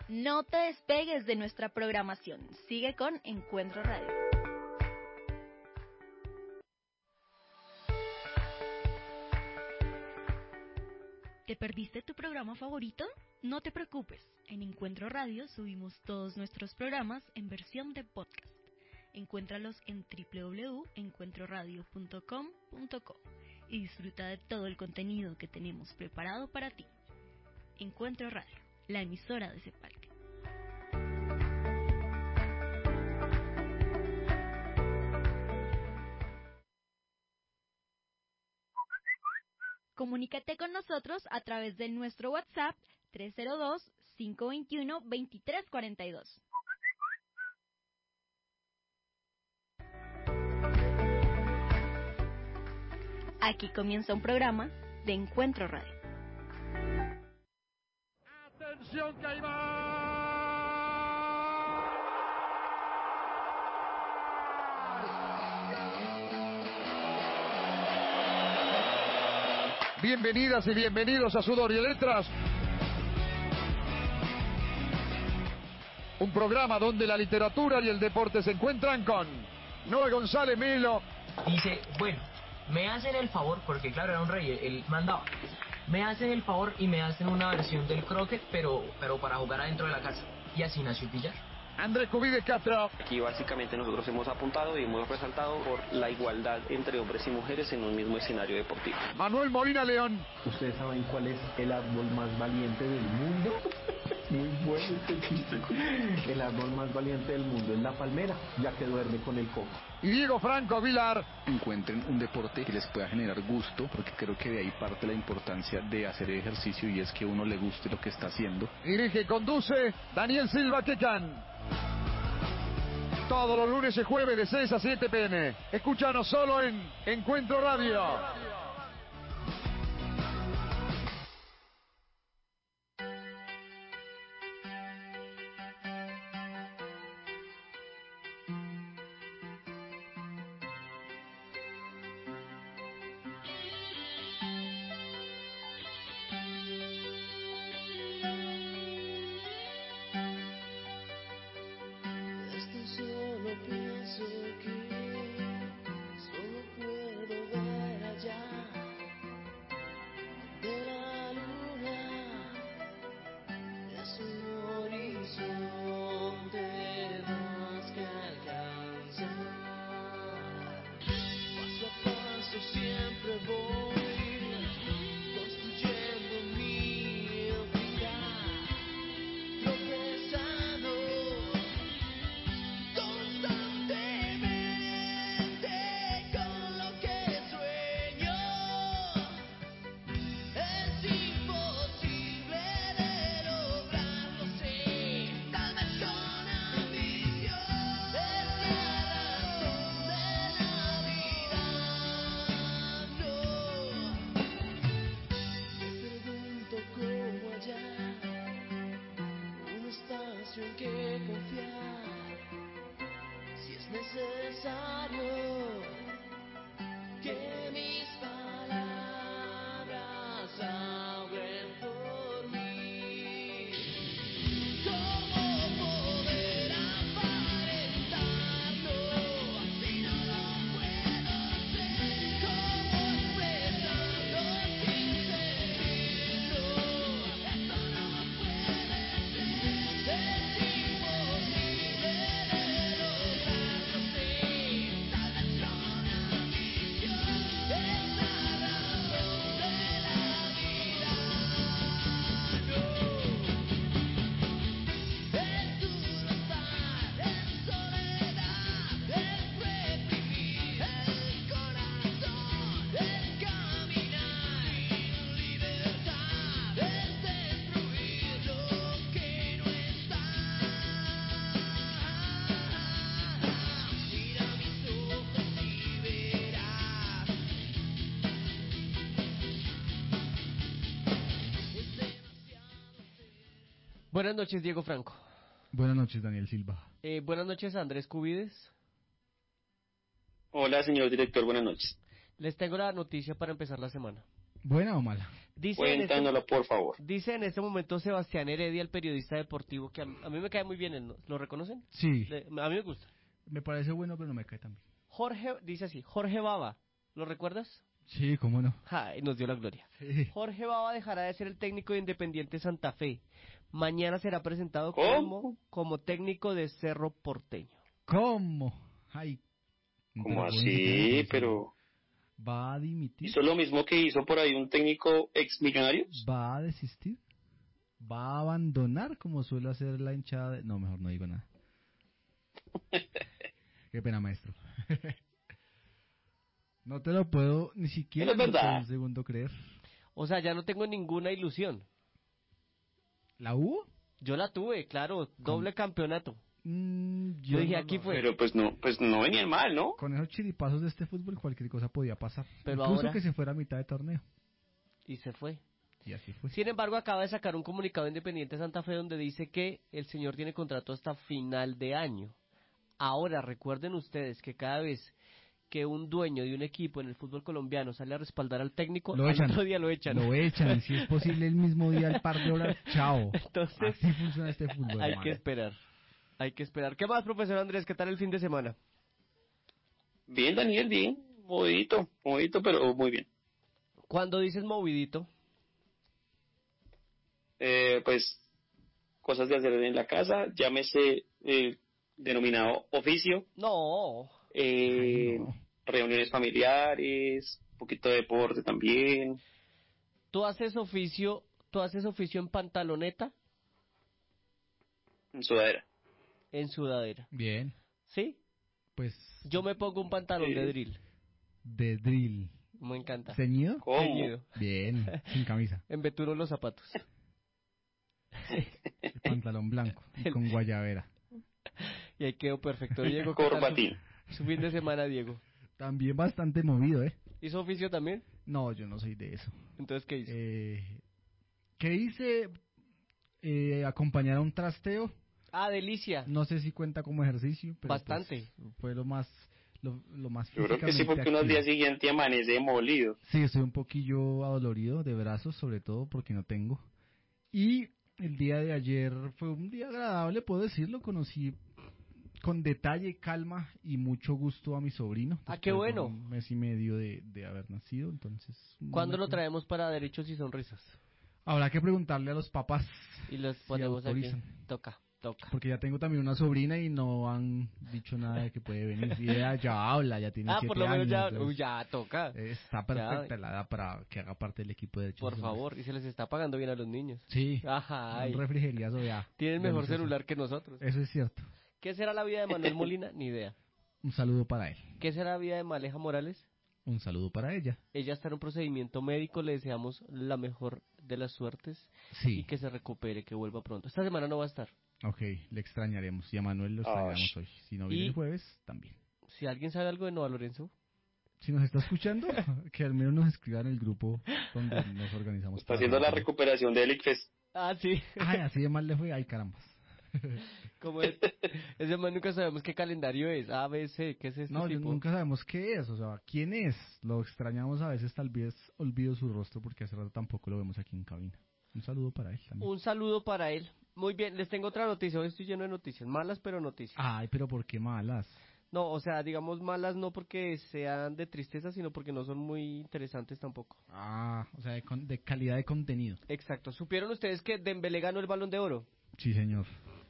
No te despegues de nuestra programación. Sigue con Encuentro Radio. ¿Te perdiste tu programa favorito? No te preocupes. En Encuentro Radio subimos todos nuestros programas en versión de podcast. Encuéntralos en www.encuentroradio.com.co y disfruta de todo el contenido que tenemos preparado para ti. Encuentro Radio, la emisora de Cepalca. Comunícate con nosotros a través de nuestro WhatsApp 302-521-2342. Aquí comienza un programa de Encuentro Radio. ¡Atención, que va! Bienvenidas y bienvenidos a Sudor y Letras. Un programa donde la literatura y el deporte se encuentran con Noé González Melo. Dice, bueno, me hacen el favor, porque claro, era un rey, él mandaba. Me hacen el favor y me hacen una versión del croquet, pero para jugar adentro de la casa. Y así nació el billar. Andrés Cubides Castro. Aquí básicamente nosotros hemos apuntado y hemos resaltado por la igualdad entre hombres y mujeres en un mismo escenario deportivo. Manuel Molina León. ¿Ustedes saben cuál es el árbol más valiente del mundo? Muy bueno este chiste. El árbol más valiente del mundo es la palmera, ya que duerme con el coco. Y Diego Franco Vilar. Encuentren un deporte que les pueda generar gusto, porque creo que de ahí parte la importancia de hacer ejercicio y es que uno le guste lo que está haciendo. Dirige y conduce Daniel Silva Quecan. Todos los lunes y jueves de 6 a 7 p.m. Escúchanos solo en Encuentro Radio. Buenas noches, Diego Franco. Buenas noches, Daniel Silva. Buenas noches, Andrés Cubides. Hola, señor director, buenas noches. Les tengo la noticia para empezar la semana. ¿Buena o mala? Cuéntanoslo, por favor. Dice en este momento Sebastián Heredia, el periodista deportivo, que a mí me cae muy bien, ¿no? ¿Lo reconocen? Sí. A mí me gusta. Me parece bueno, pero no me cae tan bien. Dice así, Jorge Baba, ¿lo recuerdas? Sí, cómo no. Ay, nos dio la gloria. Sí. Jorge Baba dejará de ser el técnico de Independiente Santa Fe. Mañana será presentado como técnico de Cerro Porteño. ¿Cómo? Ay. ¿Cómo así? Pero... ¿Va a dimitir? ¿Hizo lo mismo que hizo por ahí un técnico ex Millonarios? ¿Va a desistir? ¿Va a abandonar como suele hacer la hinchada de... No, mejor no digo nada. Qué pena, maestro. No te lo puedo ni siquiera Es verdad. por un segundo creer. O sea, ya no tengo ninguna ilusión. ¿La hubo? Yo la tuve, claro, doble campeonato. Yo dije, no aquí lo- fue. Pero pues no venía mal, ¿no? Con esos chiripazos de este fútbol cualquier cosa podía pasar. Pero Incluso ahora- que se fuera a mitad de torneo. Y se fue. Y así fue. Sin embargo, acaba de sacar un comunicado de Independiente Santa Fe donde dice que el señor tiene contrato hasta final de año. Ahora, recuerden ustedes que cada vez que un dueño de un equipo en el fútbol colombiano sale a respaldar al técnico, Lo al echan. otro día lo echan. Lo echan. Si es posible el mismo día, el par de horas. Chao. Entonces, Así funciona este fútbol. hay hermano. que esperar. Hay que esperar. ¿Qué más, profesor Andrés? ¿Qué tal el fin de semana? Bien, Daniel, bien. Movidito, pero muy bien. Cuando dices movidito, Pues cosas de hacer en la casa, llámese denominado oficio, no. Ay, no. reuniones familiares, un poquito de deporte también. ¿Tú haces oficio en pantaloneta, En sudadera. en sudadera? Bien. ¿Sí? Pues Yo me pongo un pantalón de Sí. drill. de drill. Me encanta. ¿Ceñido? ¿Cómo? Ceñido. Bien. Sin camisa. Embeturo los zapatos. El pantalón blanco. Y con guayabera. Y ahí quedó perfecto. Diego, ¿qué tal Corbatín. su fin de semana, Diego? También bastante movido, ¿eh? ¿Hizo oficio también? No, yo no soy de eso. Entonces, ¿qué hizo? ¿Qué hice? Acompañar a un trasteo. Ah, delicia. No sé si cuenta como ejercicio, pero Bastante. pues, fue lo más Yo creo que sí, físicamente porque uno al activo. día siguiente amanece molido. Sí, estoy un poquillo adolorido de brazos, sobre todo porque no tengo. Y el día de ayer fue un día agradable, puedo decirlo. Conocí con detalle, calma y mucho gusto a mi sobrino. Ah, qué después de bueno. un mes y medio de haber nacido, entonces... ¿Cuándo lo momento- traemos para Derechos y Sonrisas? Habrá que preguntarle a los papás Y los si ponemos aquí. autorizan. Toca. Porque ya tengo también una sobrina y no han dicho nada de que puede venir. Y ella ya habla, ya tiene 7 Ah, por lo menos años. ya, entonces, ya toca. está perfecta la edad para que haga parte del equipo de derechos Por humanos. favor, y se les está pagando bien a los niños. Sí, Ajá. ay. un refrigeriazo ya. Tienen mejor delicioso. celular que nosotros. Eso es cierto. ¿Qué será la vida de Manuel Molina? Ni idea. Un saludo para él. ¿Qué será la vida de Maleja Morales? Un saludo para ella. Ella está en un procedimiento médico, le deseamos la mejor de las suertes y Sí, que se recupere, que vuelva pronto. Esta semana no va a estar. ok, le extrañaremos. Y a Manuel lo extrañaremos hoy. Si no viene Y- el jueves, también. Si alguien sabe algo de Nova Lorenzo, Si nos está escuchando, que al menos nos escriba en el grupo donde nos organizamos. Está para haciendo la hacer- recuperación del ICFES. ah, sí, Ay, así de mal le fue. Ay, caramba. como es, ese man nunca sabemos qué calendario es, A, B, C, ¿qué es este No, tipo? nunca sabemos qué es, o sea, quién es. Lo extrañamos a veces, tal vez olvido su rostro porque hace rato tampoco lo vemos aquí en cabina. Un saludo para él también. Un saludo para él. Muy bien, les tengo otra noticia, hoy estoy lleno de noticias, malas pero noticias. Ay, pero ¿por qué malas? No, o sea, digamos malas no porque sean de tristeza, sino porque no son muy interesantes tampoco. Ah, o sea, de calidad de contenido. Exacto. ¿Supieron ustedes que Dembélé ganó el Balón de Oro? Sí, señor.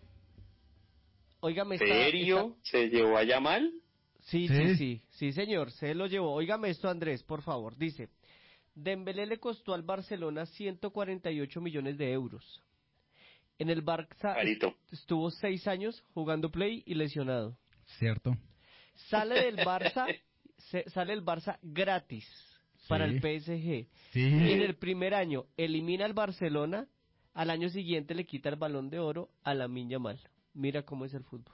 Óigame, ¿Serio? ¿Se llevó a Yamal? Sí, ¿Sí? sí, sí, sí, señor, se lo llevó. Óigame esto, Andrés, por favor. Dice, Dembélé le costó al Barcelona 148 millones de euros. En el Barça Carito. estuvo 6 años jugando play y lesionado. ¿Cierto? Sale del Barça, sale el Barça gratis para el PSG. Sí. Y en el primer año elimina al Barcelona, al año siguiente le quita el Balón de Oro a Lamine Yamal. Mira cómo es el fútbol.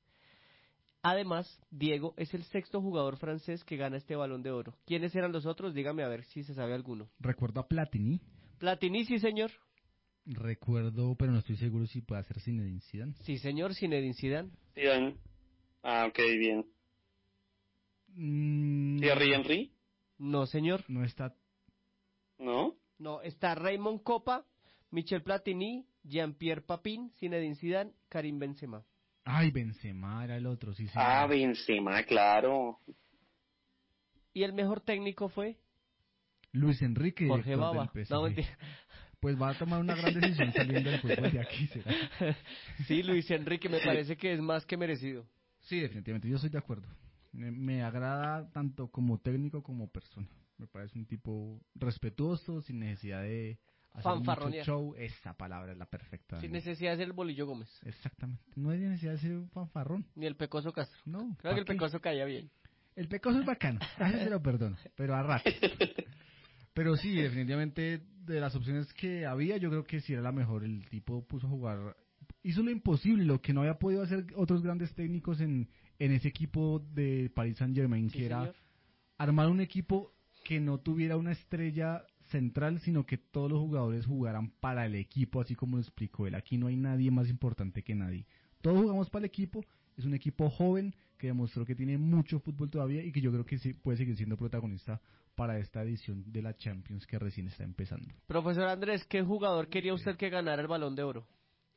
Además, Diego es el sexto jugador francés que gana este Balón de Oro. ¿Quiénes eran los otros? Dígame a ver si se sabe alguno. Recuerdo a Platini. Platini, sí señor. Recuerdo, pero no estoy seguro si puede ser Zinedine Zidane. Sí señor, Zinedine Zidane. Zidane. Ah, ok, bien. Thierry Henry. No señor. No está. ¿No? No, está Raymond Kopa, Michel Platini, Jean-Pierre Papin, Zinedine Zidane, Karim Benzema. Ay, Benzema era el otro, sí, sí. Ah, Benzema, claro. Y el mejor técnico fue Luis Enrique, Jorge director Baba. del PSG. No, mentira. Pues va a tomar una gran decisión saliendo del fútbol de aquí, ¿será? Sí, Luis Enrique me parece que es más que merecido. Sí, definitivamente, yo estoy de acuerdo. Me agrada tanto como técnico como persona. Me parece un tipo respetuoso, sin necesidad de hacer mucho Fanfarronear. show. Esa palabra es la perfecta. Sin Daniel. necesidad de ser el Bolillo Gómez. Exactamente. No hay necesidad de ser un fanfarrón. Ni el Pecoso Castro. No. Creo que el ¿pa' qué? Pecoso caía bien. El Pecoso es bacano. A veces se lo perdono, pero a ratos. Pero sí, definitivamente, de las opciones que había, yo creo que sí era la mejor. El tipo puso a jugar, hizo lo imposible, lo que no había podido hacer otros grandes técnicos en ese equipo de Paris Saint-Germain, Sí, que era señor. armar un equipo que no tuviera una estrella central, sino que todos los jugadores jugaran para el equipo, así como lo explicó él. Aquí no hay nadie más importante que nadie. Todos jugamos para el equipo. Es un equipo joven que demostró que tiene mucho fútbol todavía y que yo creo que sí puede seguir siendo protagonista para esta edición de la Champions que recién está empezando. Profesor Andrés, ¿qué jugador quería usted que ganara el Balón de Oro?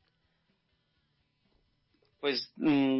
Pues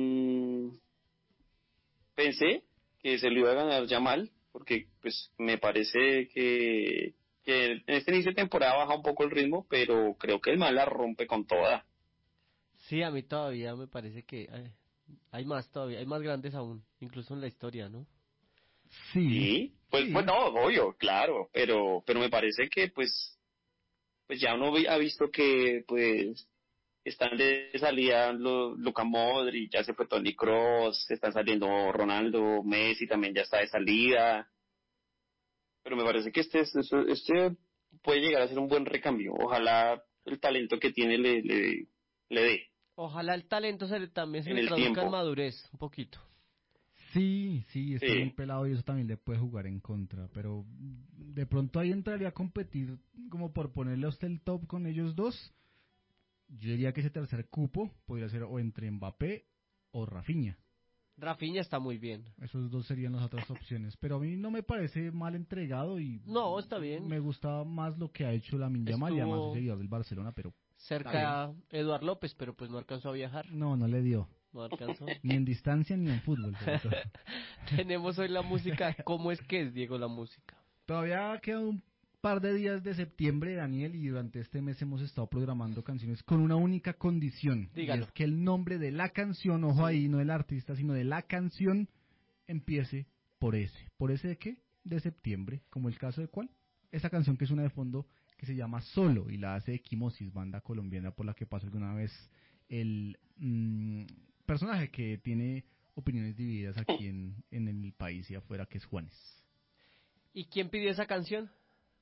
pensé que se lo iba a ganar Yamal, porque pues me parece que en este inicio de temporada baja un poco el ritmo, pero creo que el man la rompe con toda. Sí, a mí todavía me parece que hay más todavía, hay más grandes aún, incluso en la historia, ¿no? Sí, pues, Sí. pues no, obvio, claro, pero me parece que pues ya uno ha visto que pues están de salida Luka Modric, ya se fue Toni Kroos, están saliendo Ronaldo, Messi también ya está de salida, pero me parece que este puede llegar a ser un buen recambio, ojalá el talento que tiene le dé Ojalá el talento también se en le el traduzca en tiempo. madurez, un poquito. Sí, está Sí. muy pelado y eso también le puede jugar en contra, pero de pronto ahí entraría a competir como por ponerle a usted el top con ellos dos. Yo diría que ese tercer cupo podría ser o entre Mbappé o Rafinha. Rafinha está muy bien. Esos dos serían las otras opciones, pero a mí no me parece mal entregado y No, está bien. me gusta más lo que ha hecho Lamine Yamal y además Estuvo- es seguidor del Barcelona, pero Cerca a Eduard López, pero pues no alcanzó a viajar. no le dio, No alcanzó. ni en distancia ni en fútbol. sobre todo. Tenemos hoy la música. ¿Cómo es que es, Diego, la música? Todavía quedan un par de días de septiembre, Daniel, y durante este mes hemos estado programando canciones con una única condición. Dígalo. Y es que el nombre de la canción, ojo ahí, no del artista, sino de la canción, empiece por ese. ¿Por ese de qué? De septiembre, como el caso de cuál. Esa canción que es una de fondo que se llama Solo y la hace Equimosis, banda colombiana por la que pasó alguna vez el personaje que tiene opiniones divididas aquí en el país y afuera, que es Juanes. ¿Y quién pidió esa canción?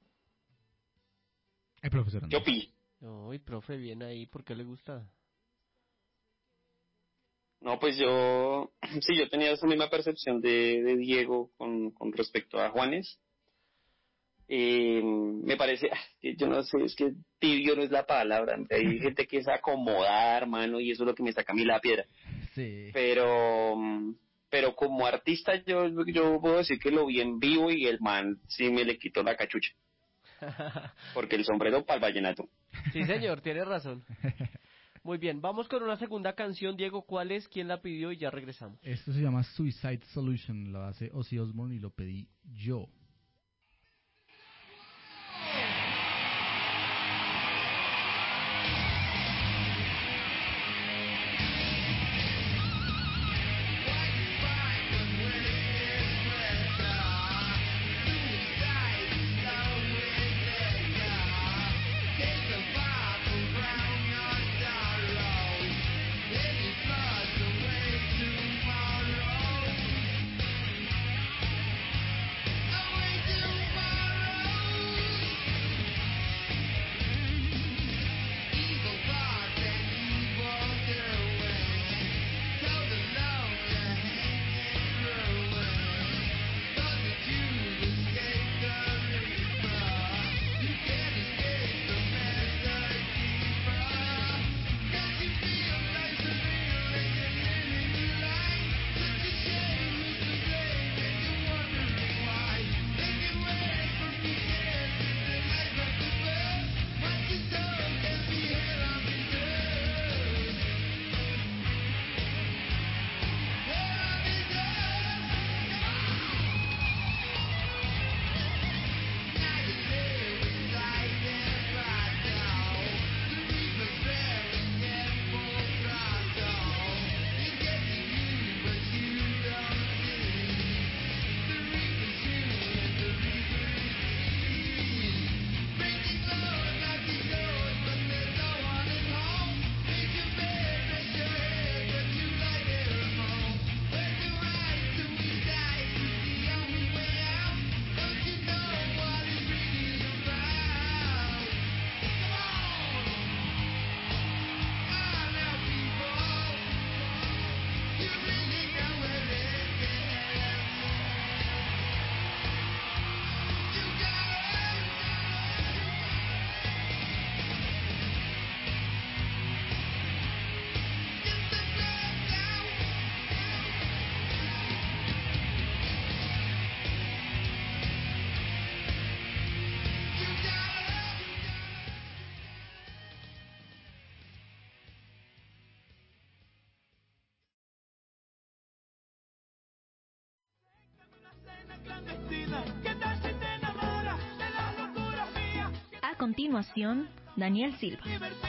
El profesor Andrés. Yo pi. Ay, profe, bien ahí, ¿por qué le gusta? No, pues yo tenía esa misma percepción de Diego con respecto a Juanes. Me parece, que yo no sé, es que tibio no es la palabra. Hay gente que es acomodar, hermano, y eso es lo que me saca a mí la piedra. Sí. Pero como artista yo puedo decir que lo vi en vivo y el man sí me le quitó la cachucha. Porque el sombrero para el vallenato. Sí, señor, tiene razón. Muy bien, vamos con una segunda canción, Diego. ¿Cuál es? ¿Quién la pidió? Y ya regresamos. Esto se llama Suicide Solution, lo hace Ozzy Osbourne y lo pedí yo. Oh continuación, Daniel Silva.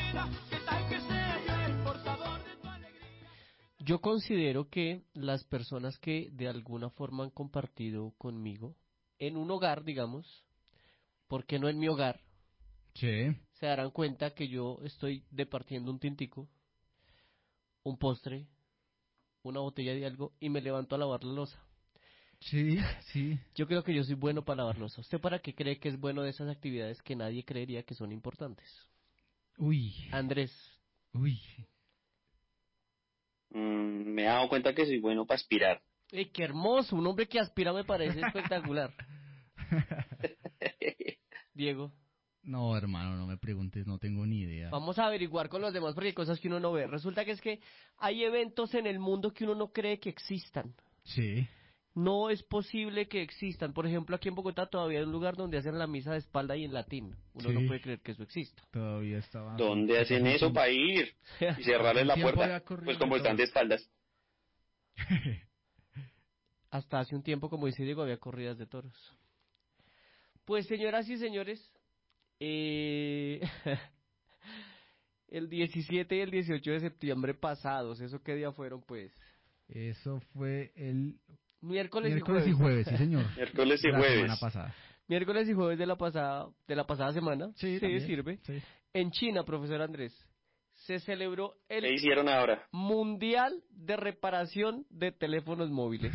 Yo considero que las personas que de alguna forma han compartido conmigo en un hogar, digamos, porque no en mi hogar, Sí. se darán cuenta que yo estoy departiendo un tintico, un postre, una botella de algo y me levanto a lavar la loza. Sí, sí. Yo creo que yo soy bueno para lavar loza. ¿Usted para qué cree que es bueno de esas actividades que nadie creería que son importantes? Uy, Andrés, uy. Me he dado cuenta que soy bueno para aspirar. qué hermoso, un hombre que aspira me parece espectacular. Diego, No, hermano, no me preguntes, no tengo ni idea. vamos a averiguar con los demás porque hay cosas que uno no ve. Resulta que es que hay eventos en el mundo que uno no cree que existan. Sí. No es posible que existan. Por ejemplo, aquí en Bogotá todavía hay un lugar donde hacen la misa de espalda y en latín. Uno no Sí. puede creer que eso exista. Todavía estaba... ¿Dónde hacen eso para ir? Y cerrarles la Tiempo puerta. había corrido Pues como de están todo. de espaldas. Hasta hace un tiempo, como dice Diego, había corridas de toros. Pues, señoras y señores, el 17 y el 18 de septiembre pasados, ¿eso qué día fueron, pues? Eso fue el Miércoles miércoles y jueves, sí, señor. Miércoles y La jueves. semana pasada. Miércoles y jueves de la pasada semana. Sí, también, sirve. Sí. En China, profesor Andrés, se celebró ¿Qué el hicieron ahora? Mundial de Reparación de Teléfonos Móviles.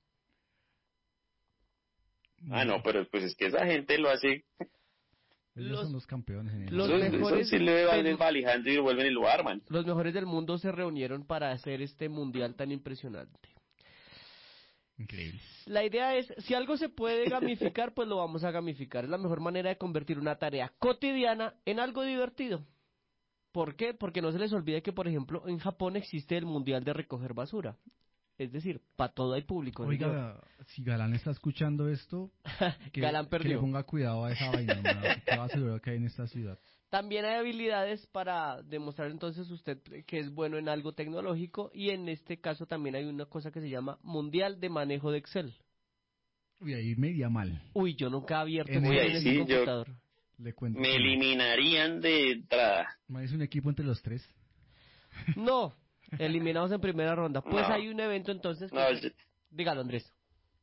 Ah, no, pero pues es que esa gente lo hace. Ellos los- son los campeones en los eso. Eso mejores sí le van del- desvalijando y lo vuelven y lo arman. Los mejores del mundo se reunieron para hacer este mundial tan impresionante. Increíble. La idea es, si algo se puede gamificar, pues lo vamos a gamificar. Es la mejor manera de convertir una tarea cotidiana en algo divertido. ¿Por qué? Porque no se les olvide que, por ejemplo, en Japón existe el mundial de recoger basura. Es decir, para todo hay público. ¿no? Oiga, si Galán está escuchando esto, Galán que le perdió. ponga cuidado a esa vaina, hermano. Que va a asegurar que hay en esta ciudad. También hay habilidades para demostrar entonces usted que es bueno en algo tecnológico y en este caso también hay una cosa que se llama Mundial de Manejo de Excel. Uy, ahí me iría mal. Uy, yo nunca he abierto En Excel ahí en sí, ese yo- computador. Le cuento. Me que no. eliminarían de entrada. Es un equipo entre los tres. No, eliminados en primera ronda. Pues No. hay un evento entonces que... No, Dígalo, Andrés.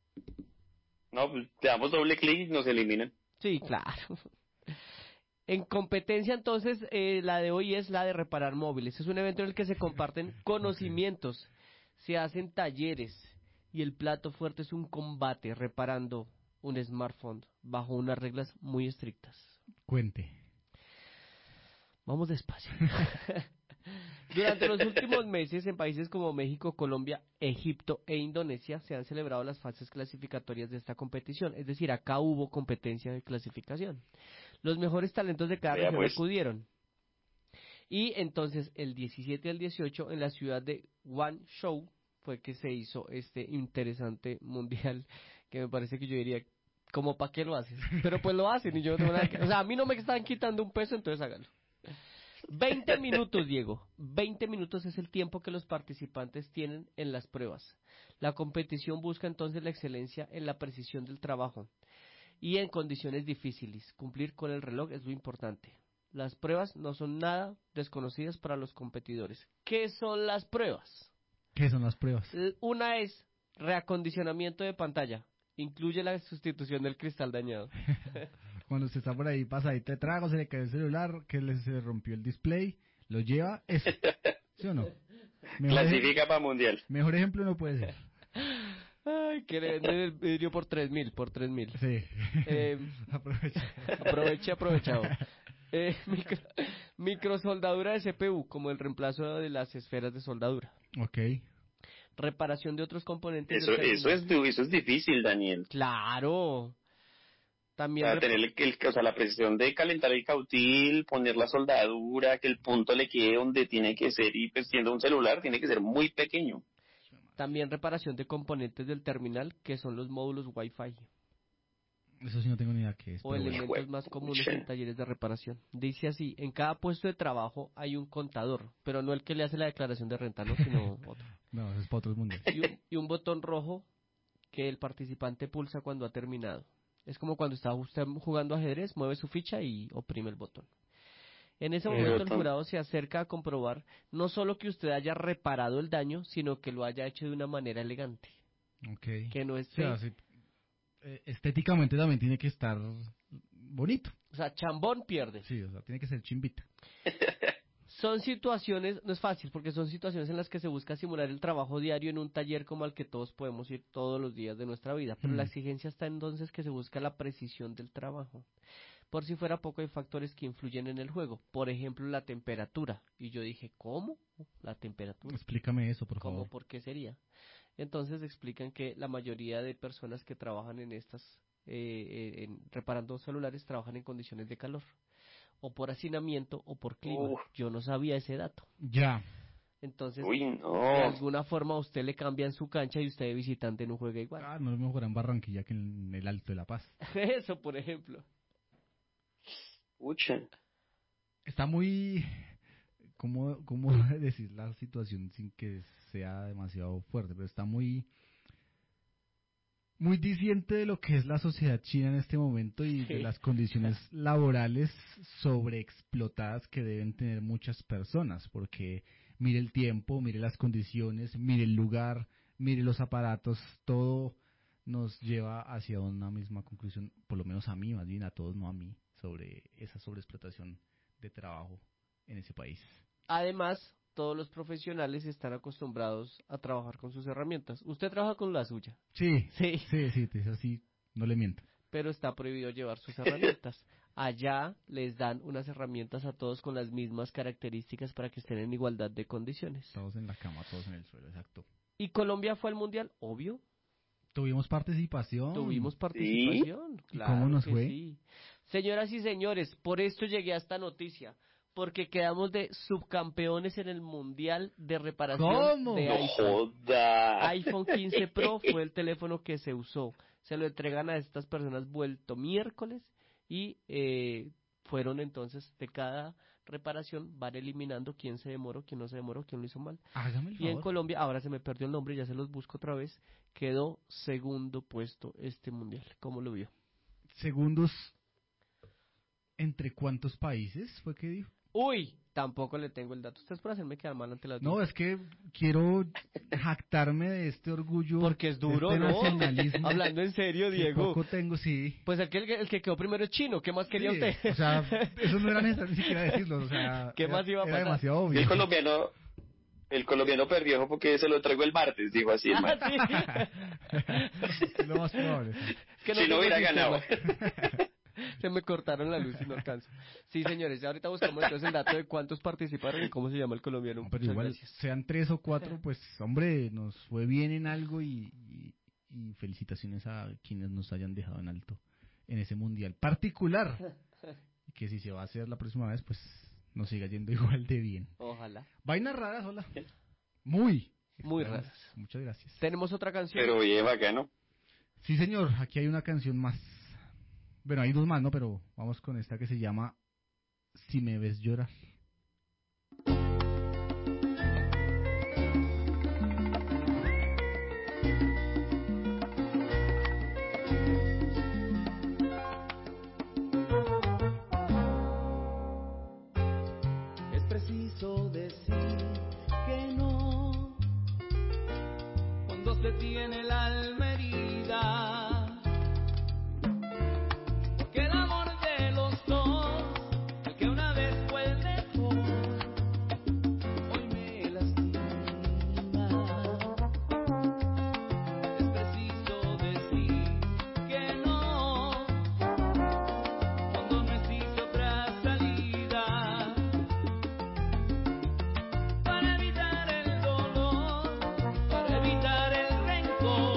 no, pues, le damos doble clic y nos eliminan. Sí, claro. En competencia, entonces, la de hoy es la de reparar móviles. Es un evento en el que se comparten conocimientos, se hacen talleres y el plato fuerte es un combate reparando un smartphone bajo unas reglas muy estrictas. Cuente. Vamos despacio. Durante los últimos meses, en países como México, Colombia, Egipto e Indonesia, se han celebrado las fases clasificatorias de esta competición. Es decir, acá hubo competencia de clasificación. Los mejores talentos de cada Vea, región pues. acudieron. Y entonces, el 17 y el 18, en la ciudad de Guangzhou, fue que se hizo este interesante mundial, que me parece que yo diría, como para qué lo haces, pero pues lo hacen y yo no tengo nada que... O sea, a mí no me están quitando un peso, entonces hágalo. 20 minutos, Diego. 20 minutos es el tiempo que los participantes tienen en las pruebas. La competición busca entonces la excelencia en la precisión del trabajo y en condiciones difíciles. Cumplir con el reloj es lo importante. Las pruebas no son nada desconocidas para los competidores. ¿Qué son las pruebas? ¿Qué son las pruebas? Una es reacondicionamiento de pantalla. Incluye la sustitución del cristal dañado. Cuando usted está por ahí pasadito de trago, se le cae el celular, se le rompió el display, lo lleva, eso. ¿Sí o no? Clasifica para mundial. Mejor ejemplo no puede ser. Ay, que le venden el vidrio por 3.000, por 3.000. Sí. Aprovecha. Aprovechado. Microsoldadura de CPU, como el reemplazo de las esferas de soldadura. Ok. Reparación de otros componentes. Eso, del terminal. eso es difícil, Daniel. Claro. También Para tener o sea, la precisión de calentar el cautil, poner la soldadura, que el punto le quede donde tiene que ser, y pues siendo un celular tiene que ser muy pequeño. También reparación de componentes del terminal, que son los módulos Wi-Fi. Eso sí no tengo ni idea qué es. O pero bueno. elementos más comunes Pucha. en talleres de reparación. Dice así, en cada puesto de trabajo hay un contador, pero no el que le hace la declaración de renta, ¿no? Sino otro. No, eso es para otros mundiales. Y un botón rojo que el participante pulsa cuando ha terminado. Es como cuando está usted jugando ajedrez, mueve su ficha y oprime el botón. En ese El momento el botón. jurado se acerca a comprobar no solo que usted haya reparado el daño, sino que lo haya hecho de una manera elegante. Okay. Que no O esté... sea, sí, estéticamente también tiene que estar bonito. O sea, chambón pierde. Sí, o sea, tiene que ser chimbita. Son situaciones, no es fácil, porque son situaciones en las que se busca simular el trabajo diario en un taller como al que todos podemos ir todos los días de nuestra vida, pero la exigencia está entonces que se busca la precisión del trabajo. Por si fuera poco, hay factores que influyen en el juego, por ejemplo, la temperatura. Y yo dije, ¿cómo? ¿La temperatura? Explícame eso, por ¿Cómo? favor. ¿Por qué sería? Entonces explican que la mayoría de personas que trabajan en estas, reparando celulares, trabajan en condiciones de calor, o por hacinamiento o por clima. Yo no sabía ese dato. Ya. Entonces, Uy, de no. alguna forma a usted le cambian su cancha y usted de visitante no juega igual. Ah, no es mejor en Barranquilla que en el Alto de la Paz. Eso, por ejemplo. Pucha. Está muy... ¿Cómo decir la situación sin que sea demasiado fuerte? Pero está muy diciente de lo que es la sociedad china en este momento y de las condiciones laborales sobreexplotadas que deben tener muchas personas, porque mire el tiempo, mire las condiciones, mire el lugar, mire los aparatos, todo nos lleva hacia una misma conclusión, por lo menos a mí, más bien a todos, no a mí, sobre esa sobreexplotación de trabajo en ese país. Además, todos los profesionales están acostumbrados a trabajar con sus herramientas. Usted trabaja con la suya. Sí, Sí. es así, no le miento. Pero está prohibido llevar sus herramientas. Allá les dan unas herramientas a todos con las mismas características para que estén en igualdad de condiciones. Todos en la cama, todos en el suelo, exacto. ¿Y Colombia fue al Mundial? Obvio. Tuvimos participación. Tuvimos participación. Claro. ¿Cómo nos que fue? Sí. Señoras y señores, por esto llegué a esta noticia. Porque quedamos de subcampeones en el Mundial de reparación ¿Cómo? de No iPhone. joda. iPhone 15 Pro fue el teléfono que se usó. Se lo entregan a estas personas vuelto miércoles y fueron entonces de cada reparación van eliminando quién se demoró, quién no se demoró, quién lo hizo mal. Hágame el Y en favor. Colombia, ahora se me perdió el nombre, ya se los busco otra vez, quedó segundo puesto este Mundial. ¿Cómo lo vio? Segundos, ¿entre cuántos países fue que dijo? Uy, tampoco le tengo el dato. Usted es por hacerme quedar mal ante las No, dos. es que quiero jactarme de este orgullo. Porque es duro, de este ¿no? nacionalismo. Hablando en serio, que Diego. poco tengo, sí. Pues el que quedó primero es chino. ¿Qué más quería Sí, usted? O sea, eso no era necesario ni siquiera decirlo. O sea, ¿Qué más iba a era pasar? demasiado obvio. El colombiano perdió porque se lo traigo el martes, dijo así el man. Es lo más probable. Sí. Es que Si no tengo hubiera sistema. ganado. Se me cortaron la luz y no alcanzo. Sí, señores, ya ahorita buscamos entonces el dato de cuántos participaron y cómo se llama el colombiano. No, pero Muchas igual, gracias. sean 3 o 4, pues, hombre, nos fue bien en algo y felicitaciones a quienes nos hayan dejado en alto en ese mundial particular. Y que si se va a hacer la próxima vez, pues, nos siga yendo igual de bien. Ojalá. Vainas raras, hola. Muy raras. Muchas gracias. Tenemos otra canción. Pero bien bacano. Sí, señor, aquí hay una canción más. Bueno, hay dos más, ¿no? Pero vamos con esta que se llama Si me ves llorar. Es preciso decir que no cuando se tiene el alma herida, porque el amor de los dos, el que una vez fue el mejor, hoy me lastima. Es preciso decir que no cuando no existe otra salida, para evitar el dolor, para evitar el rencor.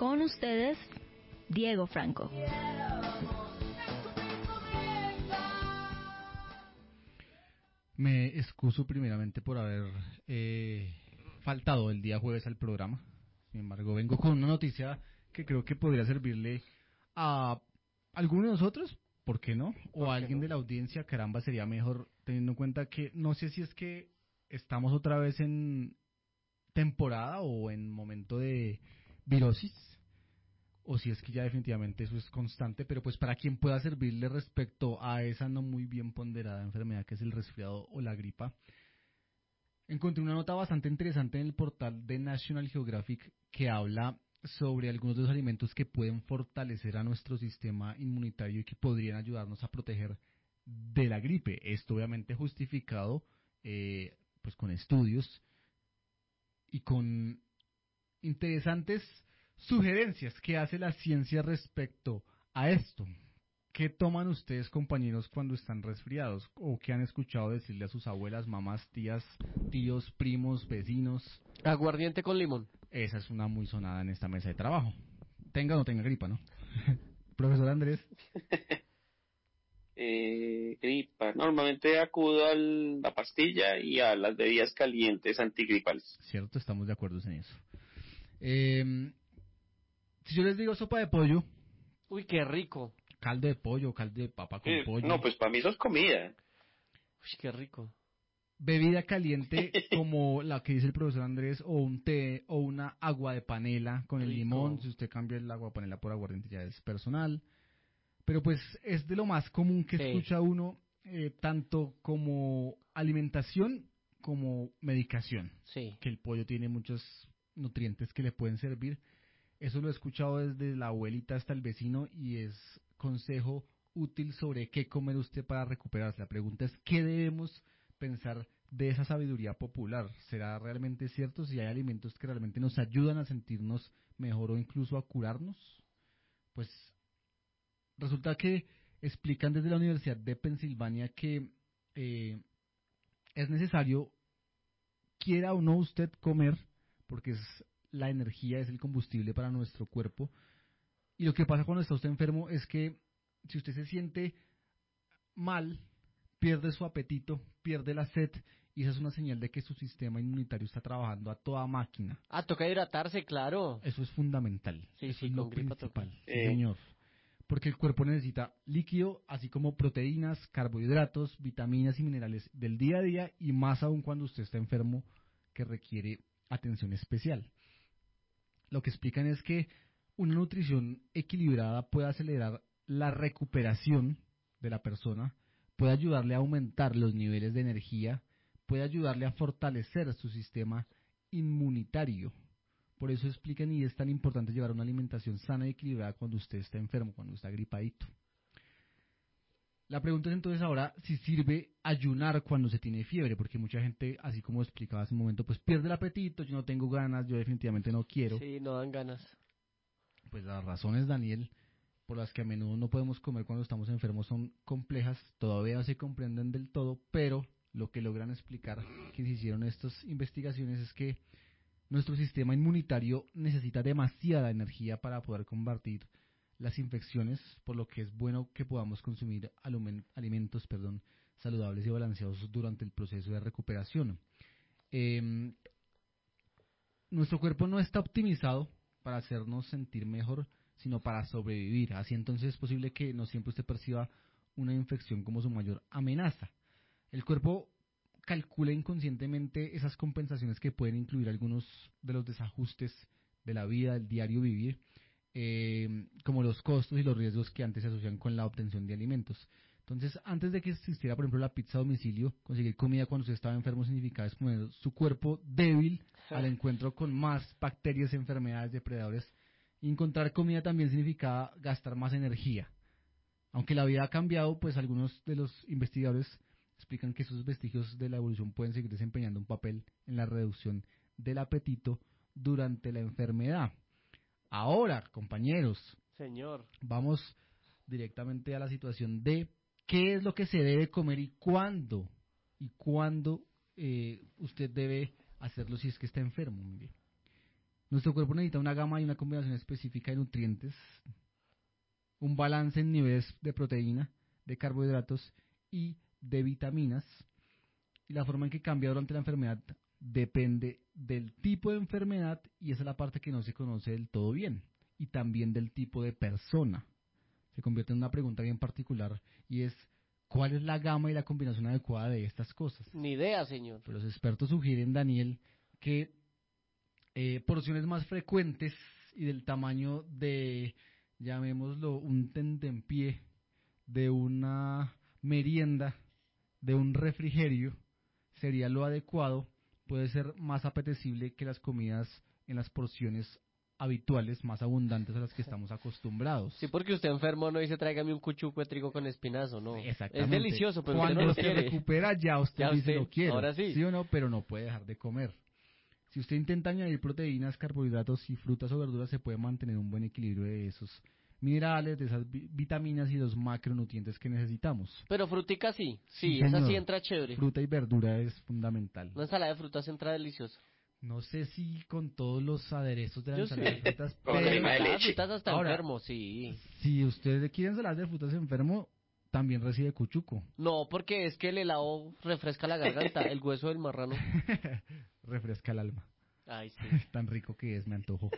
Con ustedes, Diego Franco. Me excuso primeramente por haber faltado el día jueves al programa. Sin embargo, vengo con una noticia que creo que podría servirle a alguno de nosotros, ¿por qué no? O a alguien de la audiencia, caramba, sería mejor teniendo en cuenta que no sé si es que estamos otra vez en temporada o en momento de virosis, o si es que ya definitivamente eso es constante, pero pues para quien pueda servirle respecto a esa no muy bien ponderada enfermedad que es el resfriado o la gripa. Encontré una nota bastante interesante en el portal de National Geographic que habla sobre algunos de los alimentos que pueden fortalecer a nuestro sistema inmunitario y que podrían ayudarnos a proteger de la gripe. Esto obviamente justificado pues con estudios y con interesantes sugerencias que hace la ciencia respecto a esto. ¿Qué toman ustedes, compañeros, cuando están resfriados? ¿O qué han escuchado decirle a sus abuelas, mamás, tías, tíos, primos, vecinos? Aguardiente con limón. Esa es una muy sonada en esta mesa de trabajo. Tenga o no tenga gripa, ¿no? Profesor Andrés. Gripa. Normalmente acudo a la pastilla y a las bebidas calientes antigripales. Cierto, estamos de acuerdo en eso. Si yo les digo sopa de pollo. Uy, qué rico. Caldo de pollo, caldo de papa con pollo. No, pues para mí eso es comida. Uy, qué rico. Bebida caliente como la que dice el profesor Andrés, o un té, o una agua de panela con el Rico. limón. Si usted cambia el agua de panela por aguardiente ya es personal. Pero pues es de lo más común que Sí. escucha uno, tanto como alimentación como medicación. Sí. Que el pollo tiene muchos nutrientes que le pueden servir. Eso lo he escuchado desde la abuelita hasta el vecino y es consejo útil sobre qué comer usted para recuperarse. La pregunta es, ¿qué debemos pensar de esa sabiduría popular? ¿Será realmente cierto si hay alimentos que realmente nos ayudan a sentirnos mejor o incluso a curarnos? Pues resulta que explican desde la Universidad de Pensilvania que es necesario, quiera o no usted comer, porque es la energía, es el combustible para nuestro cuerpo. Y lo que pasa cuando está usted enfermo es que si usted se siente mal, pierde su apetito, pierde la sed, y esa es una señal de que su sistema inmunitario está trabajando a toda máquina. Ah, toca hidratarse, claro. Eso es fundamental. Sí, Eso sí, es con lo gripa principal. toca. Sí, señor. Porque el cuerpo necesita líquido, así como proteínas, carbohidratos, vitaminas y minerales del día a día, y más aún cuando usted está enfermo, que requiere atención especial. Lo que explican es que una nutrición equilibrada puede acelerar la recuperación de la persona, puede ayudarle a aumentar los niveles de energía, puede ayudarle a fortalecer su sistema inmunitario. Por eso explican y es tan importante llevar una alimentación sana y equilibrada cuando usted está enfermo, cuando está gripadito. La pregunta es entonces ahora si sirve ayunar cuando se tiene fiebre, porque mucha gente, así como explicaba hace un momento, pues pierde el apetito, yo no tengo ganas, yo definitivamente no quiero. Sí, no dan ganas. Pues las razones, Daniel, por las que a menudo no podemos comer cuando estamos enfermos son complejas, todavía no se comprenden del todo, pero lo que logran explicar que se hicieron estas investigaciones es que nuestro sistema inmunitario necesita demasiada energía para poder combatir las infecciones, por lo que es bueno que podamos consumir alimentos saludables y balanceados durante el proceso de recuperación. Nuestro cuerpo no está optimizado para hacernos sentir mejor, sino para sobrevivir. Así entonces es posible que no siempre usted perciba una infección como su mayor amenaza. El cuerpo calcula inconscientemente esas compensaciones que pueden incluir algunos de los desajustes de la vida, del diario vivir, como los costos y los riesgos que antes se asocian con la obtención de alimentos. Entonces, antes de que existiera, por ejemplo, la pizza a domicilio, conseguir comida cuando usted estaba enfermo significaba exponer su cuerpo débil al encuentro con más bacterias, enfermedades, depredadores. Y encontrar comida también significaba gastar más energía. Aunque la vida ha cambiado, pues algunos de los investigadores explican que esos vestigios de la evolución pueden seguir desempeñando un papel en la reducción del apetito durante la enfermedad. Ahora, compañeros, Señor. vamos directamente a la situación de qué es lo que se debe comer y cuándo usted debe hacerlo si es que está enfermo. Mire. Nuestro cuerpo necesita una gama y una combinación específica de nutrientes, un balance en niveles de proteína, de carbohidratos y de vitaminas. Y la forma en que cambia durante la enfermedad depende del tipo de enfermedad, y esa es la parte que no se conoce del todo bien, y también del tipo de persona. Se convierte en una pregunta bien particular, y es, ¿cuál es la gama y la combinación adecuada de estas cosas? Ni idea, señor. Pues los expertos sugieren, Daniel, que porciones más frecuentes y del tamaño de, llamémoslo, un tentempié, de una merienda, de un refrigerio, sería lo adecuado. Puede ser más apetecible que las comidas en las porciones habituales, más abundantes a las que estamos acostumbrados. Sí, porque usted enfermo no dice tráigame un cuchuco de trigo con espinazo, no. Exactamente. Es delicioso, pero cuando usted no lo se quiere. recupera ya usted Ya dice usted, lo quiere, ahora sí. o no, pero no puede dejar de comer. Si usted intenta añadir proteínas, carbohidratos y frutas o verduras, se puede mantener un buen equilibrio de esos minerales, de esas vitaminas y los macronutrientes que necesitamos. Pero frutica sí, Sí, esa señor. sí entra chévere. Fruta y verdura es fundamental. Una ensalada de frutas entra deliciosa. No sé si con todos los aderezos de la Yo ensalada sí. de frutas, Con pero crema de Las leche. frutas hasta Ahora, enfermo, sí. si usted quiere ensalada de frutas enfermo, también recibe cuchuco. No, porque es que el helado refresca la garganta, el hueso del marrano. Refresca el alma. Ay, sí. Tan rico que es, me antojo.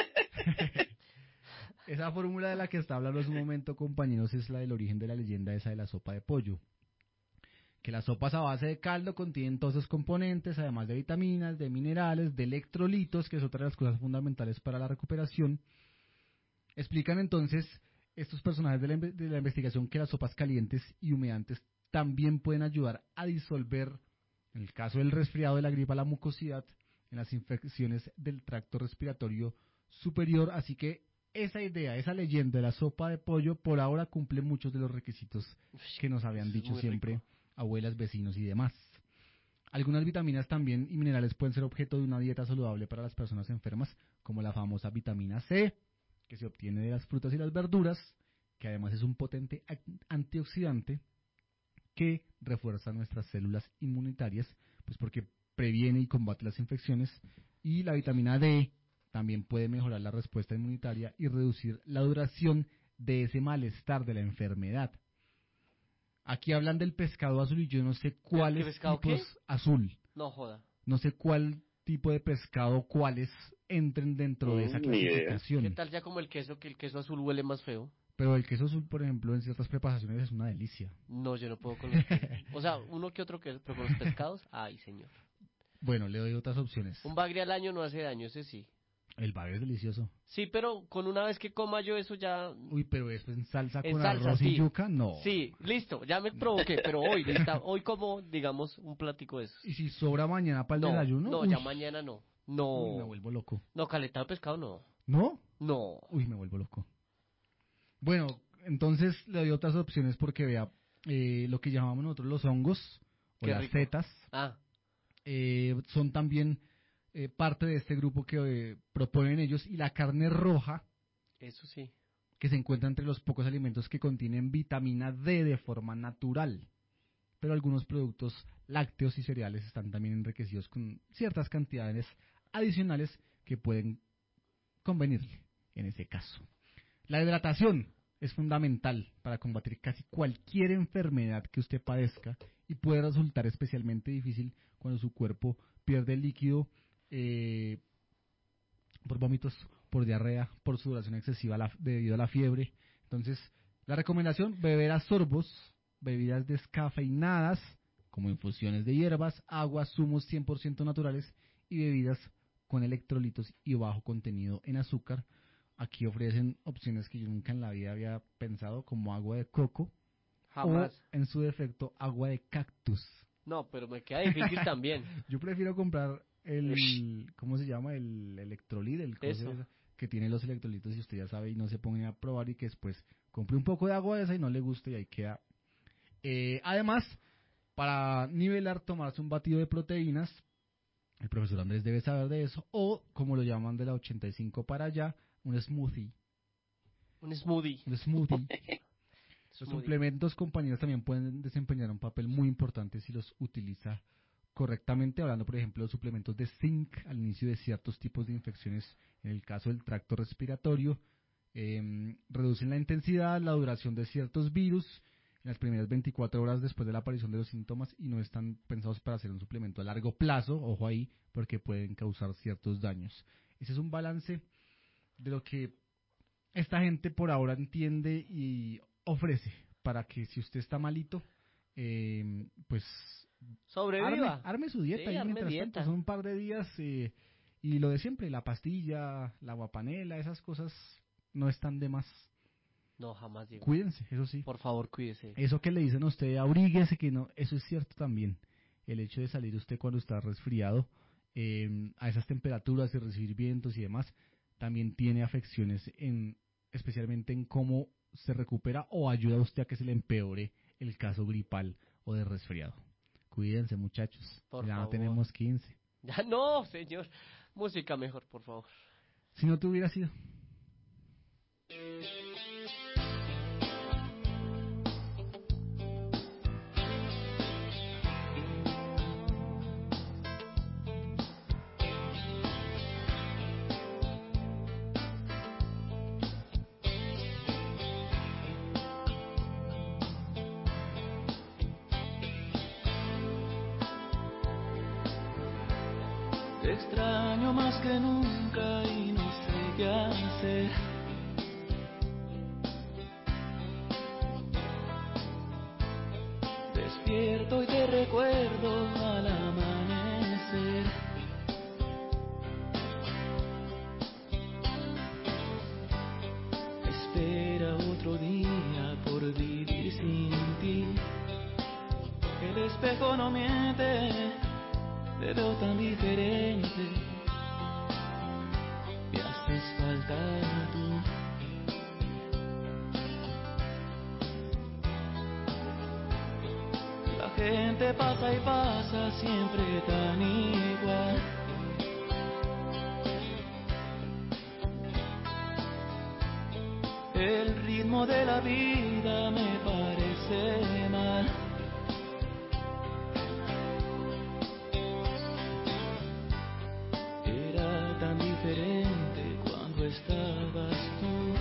Esa fórmula de la que está hablando hace un momento, compañeros, es la del origen de la leyenda esa de la sopa de pollo. Que las sopas a base de caldo contienen todos esos componentes, además de vitaminas, de minerales, de electrolitos, que es otra de las cosas fundamentales para la recuperación. Explican entonces estos personajes de la investigación que las sopas calientes y humeantes también pueden ayudar a disolver, en el caso del resfriado, de la gripa, la mucosidad, en las infecciones del tracto respiratorio superior. Así que esa idea, esa leyenda de la sopa de pollo, por ahora cumple muchos de los requisitos que nos habían Es dicho muy siempre rico. abuelas, vecinos y demás. Algunas vitaminas también y minerales pueden ser objeto de una dieta saludable para las personas enfermas, como la famosa vitamina C, que se obtiene de las frutas y las verduras, que además es un potente antioxidante que refuerza nuestras células inmunitarias, pues porque previene y combate las infecciones. Y la vitamina D también puede mejorar la respuesta inmunitaria y reducir la duración de ese malestar de la enfermedad. Aquí hablan del pescado azul y yo no sé cuáles pescado tipos qué? azul. No joda. No sé cuál tipo de pescado, cuáles entren dentro de esa Ni idea. clasificación. ¿Qué tal ya como el queso, que el queso azul huele más feo? Pero el queso azul, por ejemplo, en ciertas preparaciones es una delicia. No, yo no puedo con los quesos. O sea, uno que otro queso, pero con los pescados, ay, señor. Bueno, le doy otras opciones. Un bagre al año no hace daño, ese sí. El bagre es delicioso. Sí, pero con una vez que coma yo eso ya... Uy, pero eso en salsa En con salsa, arroz sí. y yuca, no. Sí, listo, ya me provoqué, pero hoy, hoy como, digamos, un platico de eso. Y si sobra mañana para el No, desayuno, no, uy, ya mañana no. No, uy, me vuelvo loco. no, calentado de pescado no. ¿No? No. Uy, me vuelvo loco. Bueno, entonces le doy otras opciones porque vea, lo que llamamos nosotros los hongos, o Qué las rico. setas, Ah, son también parte de este grupo que proponen ellos, y la carne roja, eso sí. que se encuentra entre los pocos alimentos que contienen vitamina D de forma natural. Pero algunos productos lácteos y cereales están también enriquecidos con ciertas cantidades adicionales que pueden convenirle en ese caso. La hidratación es fundamental para combatir casi cualquier enfermedad que usted padezca y puede resultar especialmente difícil cuando su cuerpo pierde líquido por vómitos, por diarrea, por sudoración excesiva debido a la fiebre. Entonces, la recomendación: beber a sorbos bebidas descafeinadas, como infusiones de hierbas, aguas, zumos 100% naturales y bebidas con electrolitos y bajo contenido en azúcar. Aquí ofrecen opciones que yo nunca en la vida había pensado, como agua de coco Jamás. o, en su defecto, agua de cactus. No, pero me queda difícil también. Yo prefiero comprar el, ¿cómo se llama? El electrolit, el coso Eso. que tiene los electrolitos, y usted ya sabe, y no se pone a probar y que después compre un poco de agua de esa y no le guste y ahí queda. Además, para nivelar, tomarse un batido de proteínas. El profesor Andrés debe saber de eso, o como lo llaman de la 85 para allá, un smoothie. Un smoothie. Un smoothie. Los Smoothie. suplementos, compañeros, también pueden desempeñar un papel muy importante si los utiliza correctamente, hablando por ejemplo de suplementos de zinc al inicio de ciertos tipos de infecciones, en el caso del tracto respiratorio, reducen la intensidad, la duración de ciertos virus en las primeras 24 horas después de la aparición de los síntomas y no están pensados para hacer un suplemento a largo plazo, ojo ahí, porque pueden causar ciertos daños. Ese es un balance de lo que esta gente por ahora entiende y ofrece para que si usted está malito, pues Sobreviva. arme su dieta, Sí, y arme mientras dieta. tanto son un par de días y lo de siempre, la pastilla, la guapanela, esas cosas no están de más. No, jamás digo. Cuídense, eso sí. Por favor, cuídese. Eso que le dicen a usted, abríguese, que no, eso es cierto también. El hecho de salir usted cuando está resfriado a esas temperaturas y recibir vientos y demás, también tiene afecciones especialmente en cómo se recupera o ayuda a usted a que se le empeore el caso gripal o de resfriado. Cuídense, muchachos. Por ya favor. tenemos 15. Ya no, señor. Música mejor, por favor. Si no te hubiera sido. Te extraño más que nunca y no sé qué hacer. Despierto y te recuerdo al amanecer. Espera otro día por vivir sin ti. El espejo no miente. Te veo tan diferente, me haces falta tú. La gente pasa y pasa siempre tan igual. El ritmo de la vida me parece mal. Diferente cuando estabas tú.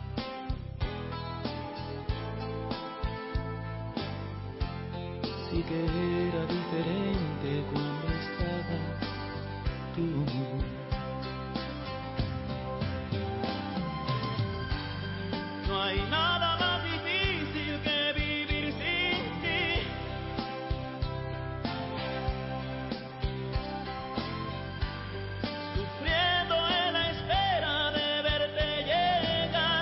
Sí que era diferente cuando estabas tú. No hay nada más difícil que vivir sin ti. Sufriendo en la espera de verte llegar.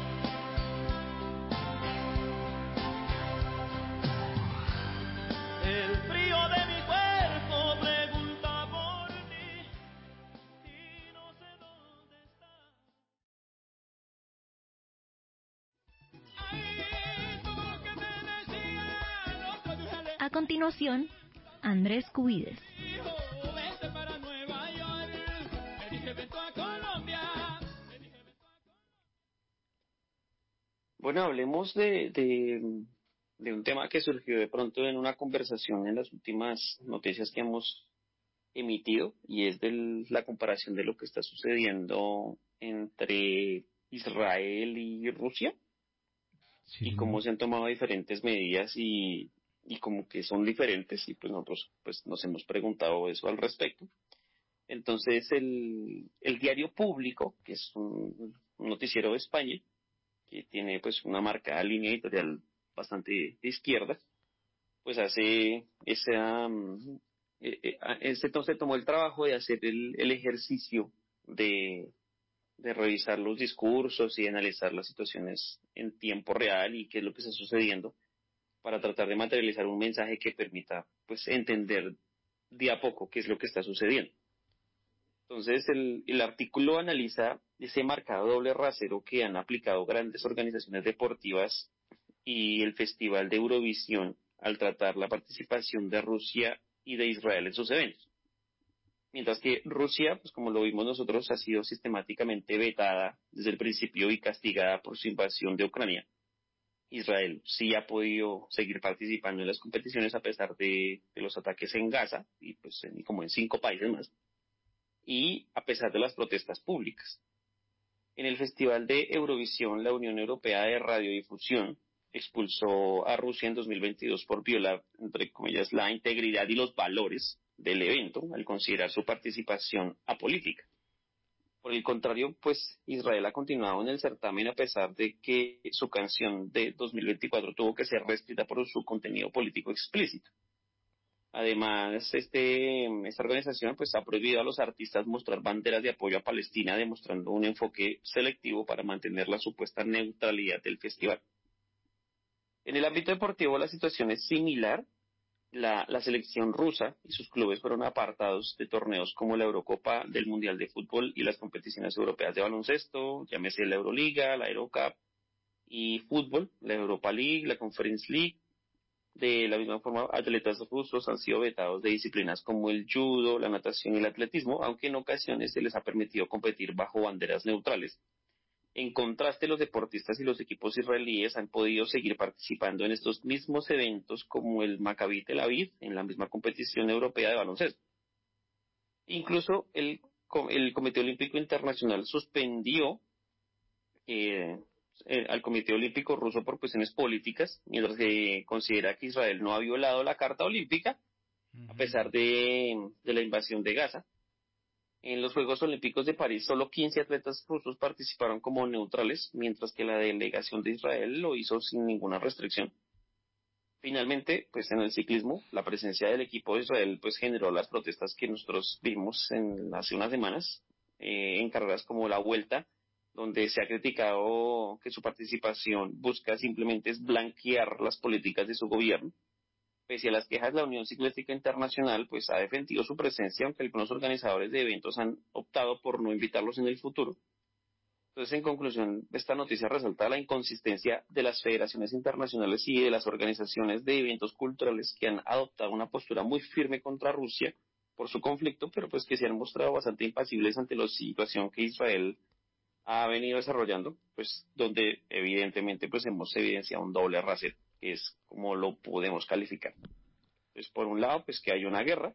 El frío de mi cuerpo pregunta por ti y no sé dónde estás. Ay, todo lo que me decían, otro día le A continuación, Andrés Cubides. dijo, vente para Nueva York. Le dije, vente a Colombia. Le dije, vente a Bueno, hablemos de un tema que surgió de pronto en una conversación en las últimas noticias que hemos emitido, y es la comparación de lo que está sucediendo entre Israel y Rusia, Sí, y señor. cómo se han tomado diferentes medidas y como que son diferentes, y pues nosotros pues nos hemos preguntado eso al respecto. Entonces el diario Público, que es un noticiero de España, que tiene pues una marcada línea editorial bastante de izquierda, pues hace entonces tomó el trabajo de hacer el ejercicio de revisar los discursos y de analizar las situaciones en tiempo real y qué es lo que está sucediendo, para tratar de materializar un mensaje que permita pues entender de a poco qué es lo que está sucediendo. Entonces el artículo analiza ese marcado doble rasero que han aplicado grandes organizaciones deportivas y el Festival de Eurovisión al tratar la participación de Rusia y de Israel en sus eventos. Mientras que Rusia, pues como lo vimos nosotros, ha sido sistemáticamente vetada desde el principio y castigada por su invasión de Ucrania. Israel sí ha podido seguir participando en las competiciones a pesar de los ataques en Gaza y pues como en 5 países más, y a pesar de las protestas públicas. En el Festival de Eurovisión, la Unión Europea de Radiodifusión expulsó a Rusia en 2022 por violar, entre comillas, la integridad y los valores del evento al considerar su participación apolítica. Por el contrario, pues Israel ha continuado en el certamen a pesar de que su canción de 2024 tuvo que ser reescrita por su contenido político explícito. Además, esta organización pues ha prohibido a los artistas mostrar banderas de apoyo a Palestina, demostrando un enfoque selectivo para mantener la supuesta neutralidad del festival. En el ámbito deportivo la situación es similar. La selección rusa y sus clubes fueron apartados de torneos como la Eurocopa, del Mundial de Fútbol y las competiciones europeas de baloncesto, llámese la Euroliga, la Eurocup y fútbol, la Europa League, la Conference League. De la misma forma, atletas rusos han sido vetados de disciplinas como el judo, la natación y el atletismo, aunque en ocasiones se les ha permitido competir bajo banderas neutrales. En contraste, los deportistas y los equipos israelíes han podido seguir participando en estos mismos eventos como el Maccabi Tel Aviv en la misma competición europea de baloncesto. Incluso el Comité Olímpico Internacional suspendió al Comité Olímpico Ruso por cuestiones políticas, mientras se considera que Israel no ha violado la Carta Olímpica, a pesar de la invasión de Gaza. En los Juegos Olímpicos de París, solo 15 atletas rusos participaron como neutrales, mientras que la delegación de Israel lo hizo sin ninguna restricción. Finalmente, pues en el ciclismo, la presencia del equipo de Israel pues generó las protestas que nosotros vimos hace unas semanas, en carreras como la Vuelta, donde se ha criticado que su participación busca simplemente es blanquear las políticas de su gobierno. Pese a las quejas, la Unión Ciclística Internacional pues ha defendido su presencia, aunque algunos organizadores de eventos han optado por no invitarlos en el futuro. Entonces, en conclusión, esta noticia resalta la inconsistencia de las federaciones internacionales y de las organizaciones de eventos culturales que han adoptado una postura muy firme contra Rusia por su conflicto, pero pues que se han mostrado bastante impasibles ante la situación que Israel ha venido desarrollando, pues donde evidentemente pues hemos evidenciado un doble rasero, que es como lo podemos calificar. Pues por un lado, pues que hay una guerra,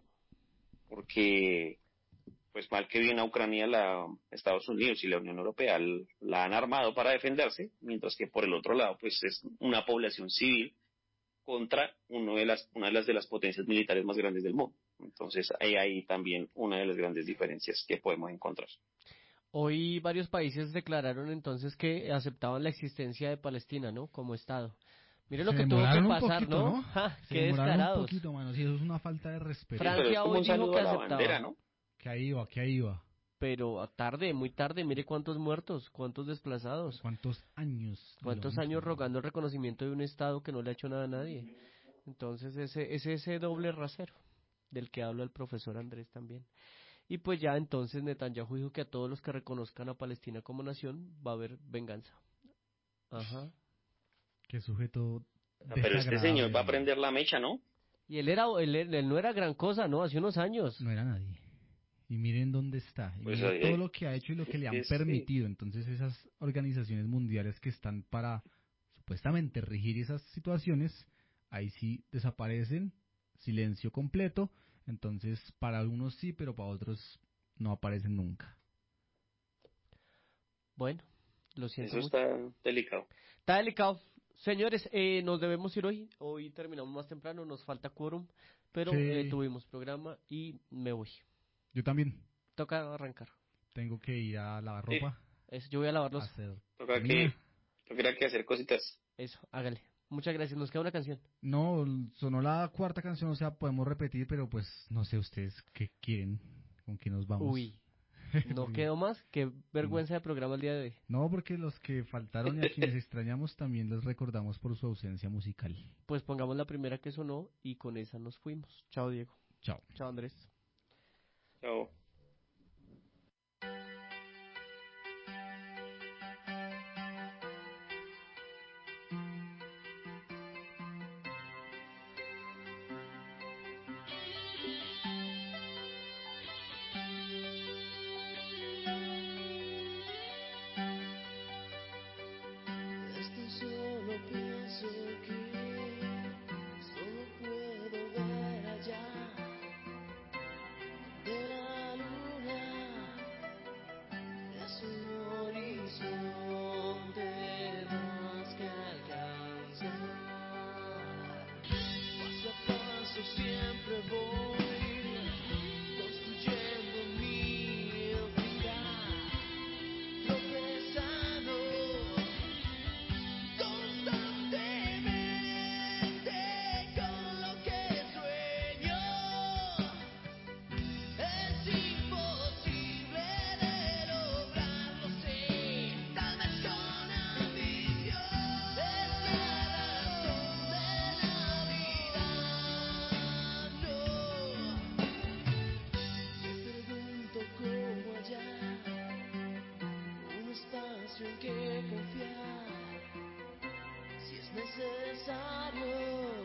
porque pues mal que bien a Ucrania, Estados Unidos y la Unión Europea la han armado para defenderse, mientras que por el otro lado, pues es una población civil contra una de las potencias militares más grandes del mundo. Entonces hay ahí también una de las grandes diferencias que podemos encontrar. Hoy varios países declararon entonces que aceptaban la existencia de Palestina, ¿no? Como Estado. Mire lo que tuvo que pasar, poquito, ¿no? ¡Ja! Se ¡Qué demoraron descarados! un poquito, mano. Si eso es una falta de respeto. Francia hoy dijo que aceptaba. Bandera, ¿no? Que ahí iba. Pero tarde, muy tarde. Mire cuántos muertos, cuántos desplazados. ¿Cuántos años? ¿Cuántos años rogando el reconocimiento de un Estado que no le ha hecho nada a nadie? Entonces ese doble rasero del que habla el profesor Andrés también. Y pues ya entonces Netanyahu dijo que a todos los que reconozcan a Palestina como nación va a haber venganza. Ajá. Qué sujeto pero este señor va a prender la mecha, ¿no? Y él no era gran cosa, ¿no? Hace unos años. No era nadie. Y miren dónde está. Y pues miren todo lo que ha hecho y lo que le han permitido. Entonces esas organizaciones mundiales que están para supuestamente regir esas situaciones, ahí sí desaparecen, silencio completo. Entonces para algunos sí, pero para otros no aparecen nunca. Bueno, lo siento Eso mucho. está delicado. Está delicado. Señores, nos debemos ir hoy. Hoy terminamos más temprano, nos falta quórum, pero Sí. Tuvimos programa y me voy. Yo también. Toca arrancar. Tengo que ir a lavar ropa. Yo voy a lavarlos. Toca que hacer cositas. Eso, hágale. Muchas gracias. Nos queda una canción. No, sonó la cuarta canción, o sea, podemos repetir, pero pues no sé ustedes qué quieren, con qué nos vamos. Uy, no quedó más. Qué vergüenza de programa el día de hoy. No, porque los que faltaron y a quienes extrañamos también les recordamos por su ausencia musical. Pues pongamos la primera que sonó y con esa nos fuimos. Chao, Diego. Chao. Chao, Andrés. Chao. Solo pienso eso siempre voy construyendo mi vida, tropezando constantemente con lo que sueño. Es imposible de lograrlo, sí, tal vez con ambición. Es la razón de la vida, no. Me pregunto cómo hallar un espacio en que confiar, si es necesario